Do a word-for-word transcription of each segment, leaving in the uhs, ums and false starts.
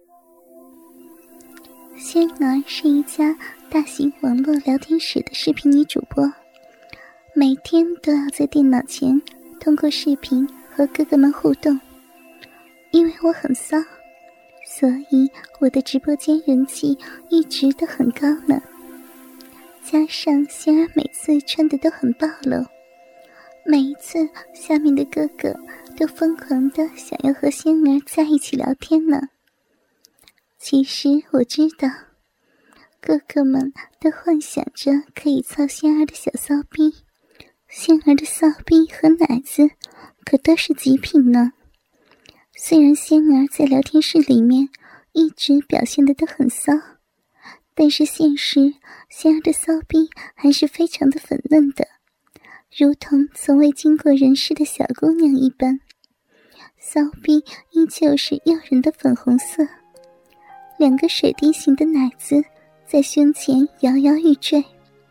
仙儿是一家大型网络聊天室的视频女主播，每天都要在电脑前通过视频和哥哥们互动。因为我很骚，所以我的直播间人气一直都很高呢。加上仙儿每次穿的都很暴露，每一次下面的哥哥都疯狂的想要和仙儿在一起聊天呢。其实我知道，哥哥们都幻想着可以操仙儿的小骚逼，仙儿的骚逼和奶子可都是极品呢。虽然仙儿在聊天室里面一直表现得都很骚，但是现实仙儿的骚逼还是非常的粉嫩的，如同从未经过人世的小姑娘一般，骚逼依旧是诱人的粉红色，两个水滴形的奶子在胸前摇摇欲坠。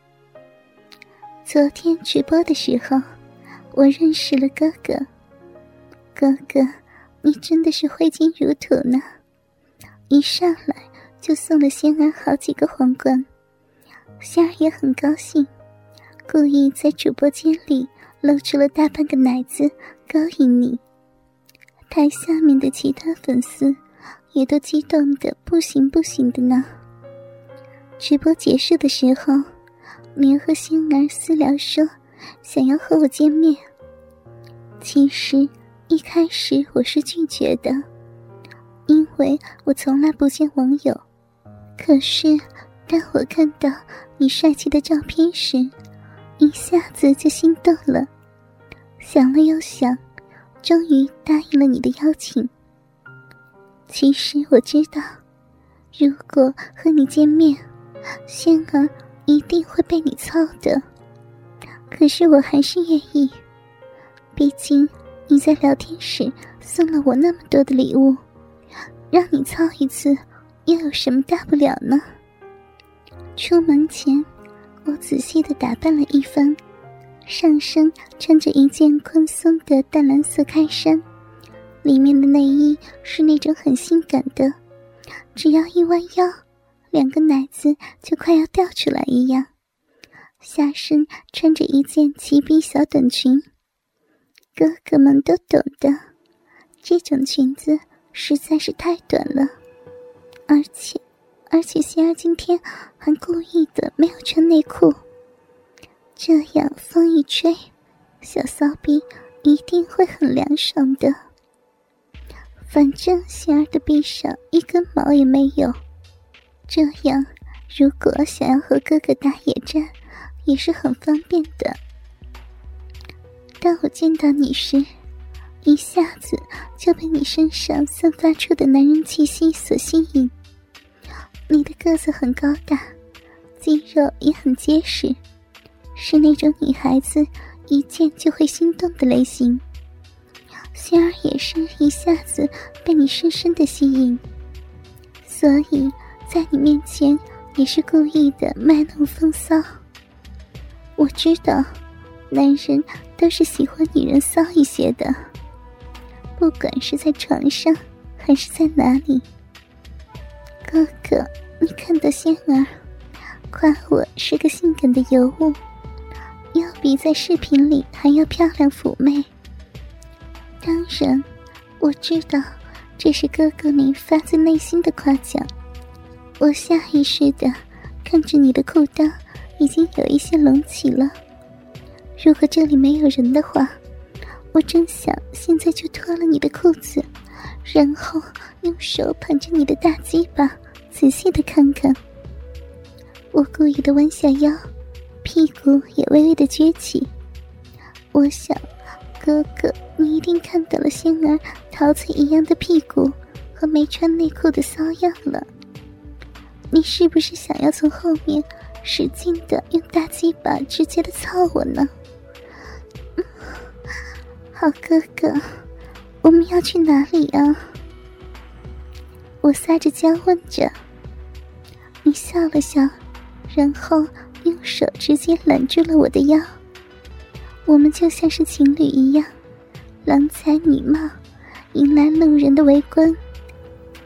昨天直播的时候，我认识了哥哥。哥哥，你真的是挥金如土呢，一上来就送了仙儿好几个皇冠。仙儿也很高兴，故意在主播间里露出了大半个奶子勾引你。台下面的其他粉丝也都激动得不行不行的呢。直播结束的时候，连和仙儿私聊说想要和我见面。其实一开始我是拒绝的，因为我从来不见网友。可是当我看到你帅气的照片时，一下子就心动了。想了又想，终于答应了你的邀请。其实我知道，如果和你见面，仙儿一定会被你操的。可是我还是愿意，毕竟你在聊天室送了我那么多的礼物，让你操一次又有什么大不了呢？出门前，我仔细地打扮了一番，上身穿着一件宽松的淡蓝色开衫，里面的内衣是那种很性感的，只要一弯腰，两个奶子就快要掉出来一样。下身穿着一件齐臂小短裙，哥哥们都懂的，这种裙子实在是太短了，而且而且仙儿今天还故意的没有穿内裤，这样风一吹，小骚逼一定会很凉爽的。反正仙儿的臂上一根毛也没有，这样如果想要和哥哥打野战也是很方便的。当我见到你时，一下子就被你身上散发出的男人气息所吸引。你的个子很高大，肌肉也很结实，是那种女孩子一见就会心动的类型。仙儿也是一下子被你深深的吸引，所以在你面前也是故意的卖弄风骚。我知道男人都是喜欢女人骚一些的，不管是在床上还是在哪里。哥哥，你看到仙儿夸我是个性感的尤物，要比在视频里还要漂亮妩媚。当然我知道这是哥哥你发自内心的夸奖。我下意识地看着你的裤裆已经有一些隆起了，如果这里没有人的话，我真想现在就脱了你的裤子，然后用手捧着你的大鸡巴仔细地看看。我故意地弯下腰，屁股也微微地撅起。我想哥哥你一定看到了仙儿陶醉一样的屁股和没穿内裤的骚样了，你是不是想要从后面使劲地用大鸡巴直接地操我呢？嗯，好哥哥，我们要去哪里啊？我撒着娇问着。你笑了笑，然后用手直接揽住了我的腰。我们就像是情侣一样，郎才女貌，迎来路人的围观。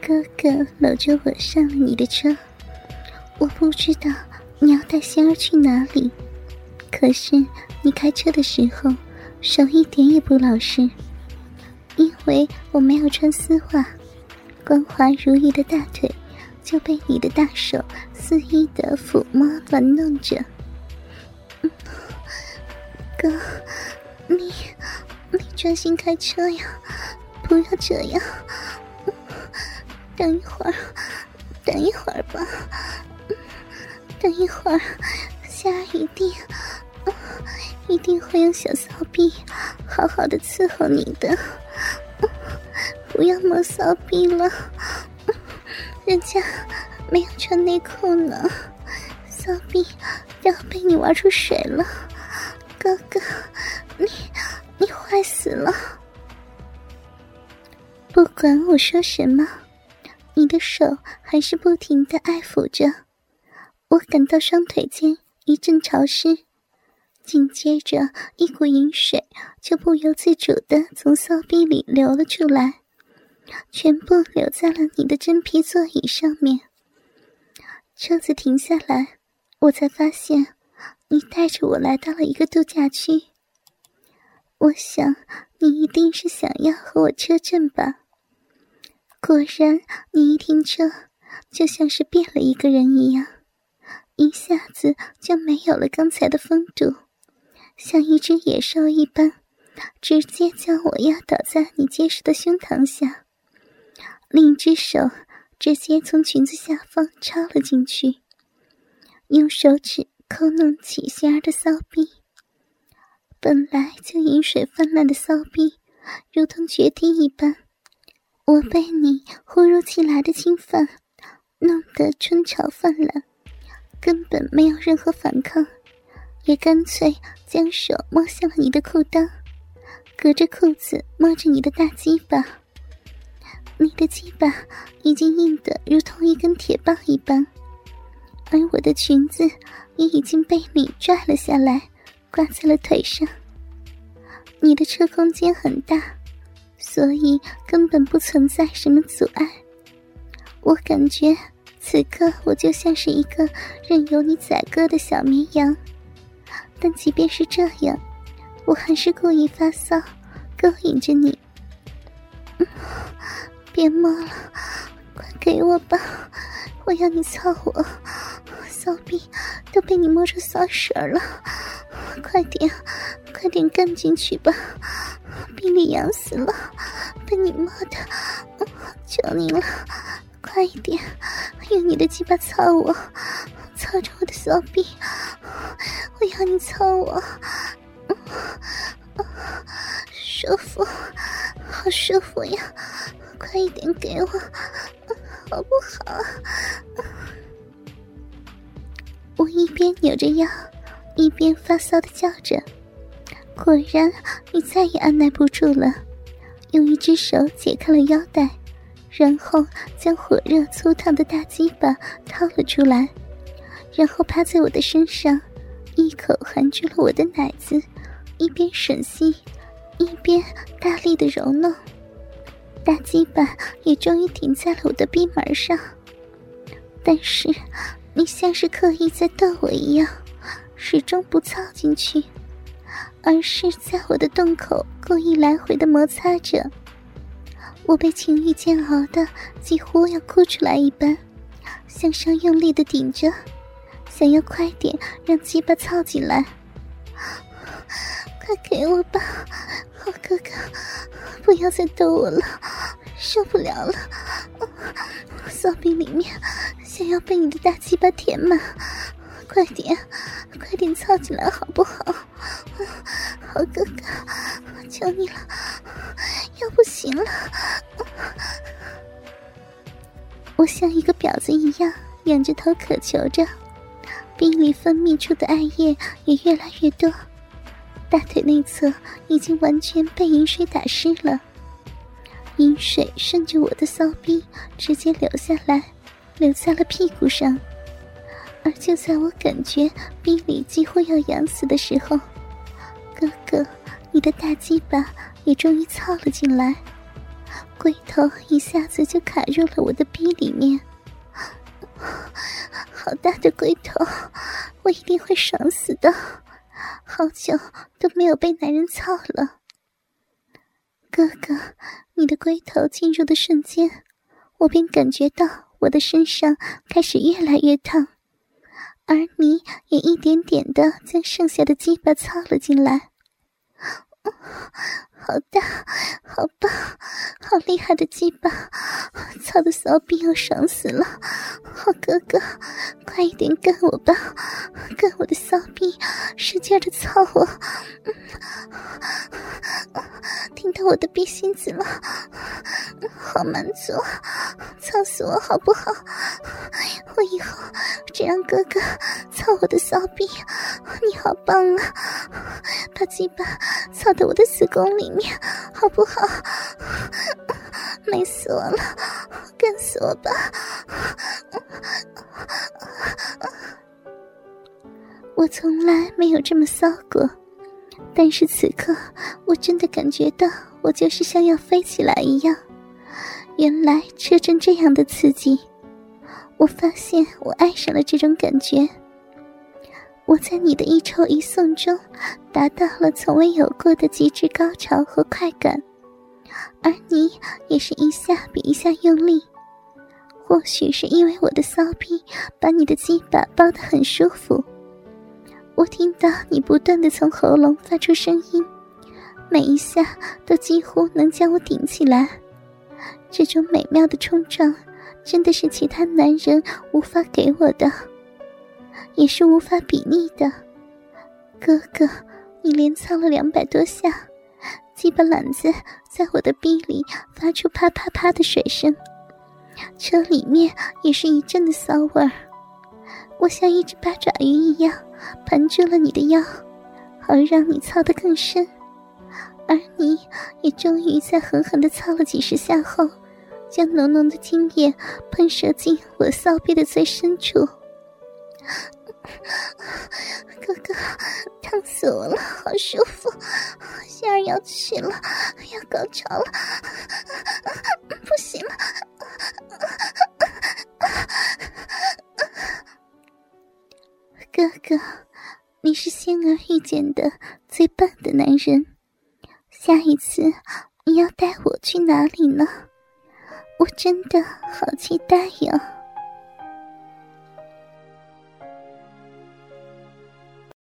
哥哥搂着我上了你的车，我不知道你要带仙儿去哪里，可是你开车的时候手一点也不老实，因为我没有穿丝袜，光滑如玉的大腿就被你的大手肆意的抚摸玩弄着。嗯，哥，你你专心开车呀，不要这样。等一会儿，等一会儿吧，等一会儿，夏儿一定，一定会用小骚逼好好的伺候你的。不要摸骚逼了，人家没有穿内裤呢，骚逼要被你玩出水了。哥哥，你你坏死了！不管我说什么，你的手还是不停地爱抚着，我感到双腿间一阵潮湿，紧接着一股淫水就不由自主地从骚逼里流了出来，全部流在了你的真皮座椅上面。车子停下来，我才发现你带着我来到了一个度假区。我想你一定是想要和我车震吧。果然，你一停车，就像是变了一个人一样，一下子就没有了刚才的风度，像一只野兽一般，直接将我压倒在你结实的胸膛下，另一只手直接从裙子下方插了进去，用手指抠弄起仙儿的骚逼。本来就饮水泛滥的骚逼，如同决堤一般。我被你忽如其来的侵犯弄得春潮泛滥，根本没有任何反抗，也干脆将手摸向了你的裤裆，隔着裤子摸着你的大鸡巴。你的鸡巴已经硬得如同一根铁棒一般，而我的裙子也已经被你拽了下来，挂在了腿上。你的车空间很大，所以根本不存在什么阻碍。我感觉此刻我就像是一个任由你宰割的小绵羊，但即便是这样，我还是故意发骚，勾引着你。嗯，别摸了，快给我吧，我要你操我，骚逼都被你摸出骚水了，快点，快点干进去吧，逼你痒死了，被你摸的，求你了，快一点，用你的鸡巴操我，操着我的骚逼，我要你操我，舒服，好舒服呀，快一点给我，好不好？我一边扭着腰，一边发骚地叫着。果然，你再也按耐不住了，用一只手解开了腰带，然后将火热粗烫的大鸡巴掏了出来，然后趴在我的身上，一口含住了我的奶子，一边吮吸，一边大力地揉弄。大鸡巴也终于停在了我的逼门上，但是你像是刻意在逗我一样，始终不操进去，而是在我的洞口故意来回的摩擦着。我被情欲煎熬的几乎要哭出来一般，向上用力的顶着，想要快点让鸡巴操进来。快给我吧，好哥哥，不要再逗我了，受不了了，骚逼里面想要被你的大鸡巴填满，快点快点操进来好不好？好哥哥，求你了，要不行了。我像一个婊子一样仰着头渴求着，逼里分泌出的艾叶也越来越多，大腿内侧已经完全被饮水打湿了，饮水顺着我的骚逼直接流下来，流在了屁股上。而就在我感觉逼里几乎要痒死的时候，哥哥，你的大鸡巴也终于操了进来。 龟头一下子就卡入了我的逼里面，好大的龟头，我一定会爽死的，好久都没有被男人操了。哥哥，你的龟头进入的瞬间，我便感觉到我的身上开始越来越烫，而你也一点点的将剩下的鸡巴操了进来。好大，好棒，好厉害的鸡巴，操的骚逼要爽死了。好哥哥，快一点干我吧，干我的骚逼，使劲的操我。听到我的逼心子了，好满足，操死我好不好？我以后只让哥哥操我的骚逼，你好棒啊，把鸡巴操到我的子宫里面好不好？美死我了，干死我吧。我从来没有这么骚过，但是此刻我真的感觉到我就是像要飞起来一样。原来车震这样的刺激，我发现我爱上了这种感觉。我在你的一抽一送中达到了从未有过的极致高潮和快感，而你也是一下比一下用力。或许是因为我的骚逼把你的鸡巴包得很舒服，我听到你不断地从喉咙发出声音，每一下都几乎能将我顶起来。这种美妙的冲撞真的是其他男人无法给我的，也是无法比拟的。哥哥，你连操了两百多下，鸡巴篮子在我的逼里发出啪啪啪的水声，车里面也是一阵的骚味儿。我像一只八爪鱼一样盘住了你的腰，好让你操得更深，而你也终于在狠狠地操了几十下后，将浓浓的精液喷射进我骚逼的最深处。哥哥，烫死我了，好舒服，心儿要去了，要高潮了，不行了。哥哥，你是仙儿遇见的最棒的男人，下一次你要带我去哪里呢？我真的好期待呀。